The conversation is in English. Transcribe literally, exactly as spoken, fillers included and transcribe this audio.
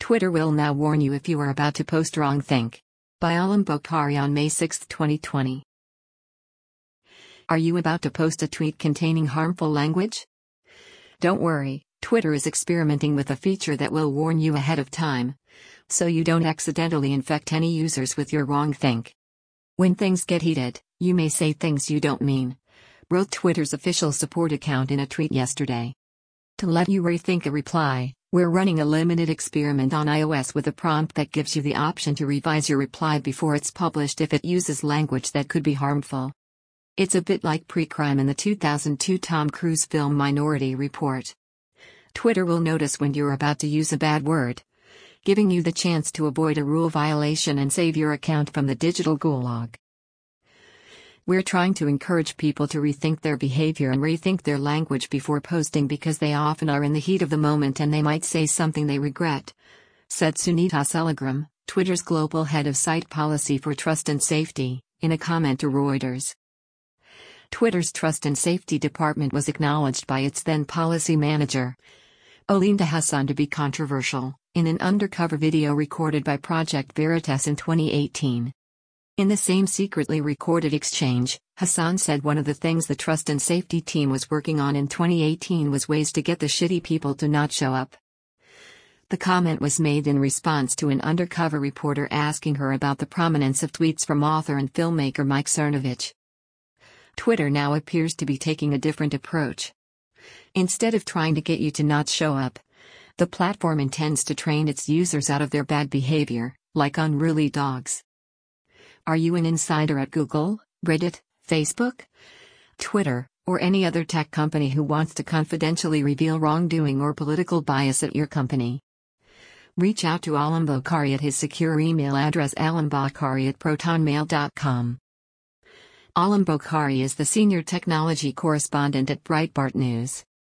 Twitter will now warn you if you are about to post wrong think. By Alam Bokhari on May sixth, twenty twenty. Are you about to post a tweet containing harmful language? Don't worry, Twitter is experimenting with a feature that will warn you ahead of time, so you don't accidentally infect any users with your wrong think. When things get heated, you may say things you don't mean, wrote Twitter's official support account in a tweet yesterday. To let you rethink a reply, we're running a limited experiment on iOS with a prompt that gives you the option to revise your reply before it's published if it uses language that could be harmful. It's a bit like pre-crime in the two thousand two Tom Cruise film Minority Report. Twitter will notice when you're about to use a bad word, giving you the chance to avoid a rule violation and save your account from the digital gulag. We're trying to encourage people to rethink their behavior and rethink their language before posting because they often are in the heat of the moment and they might say something they regret, said Sunita Seligram, Twitter's global head of site policy for trust and safety, in a comment to Reuters. Twitter's Trust and Safety Department was acknowledged by its then policy manager, Olinda Hassan, to be controversial, in an undercover video recorded by Project Veritas in twenty eighteen. In the same secretly recorded exchange, Hassan said one of the things the Trust and Safety team was working on in twenty eighteen was ways to get the shitty people to not show up. The comment was made in response to an undercover reporter asking her about the prominence of tweets from author and filmmaker Mike Cernovich. Twitter now appears to be taking a different approach. Instead of trying to get you to not show up, the platform intends to train its users out of their bad behavior, like unruly dogs. Are you an insider at Google, Reddit, Facebook, Twitter, or any other tech company who wants to confidentially reveal wrongdoing or political bias at your company? Reach out to Alam Bokhari at his secure email address alambokhari at protonmail dot com. Alam Bokhari is the senior technology correspondent at Breitbart News.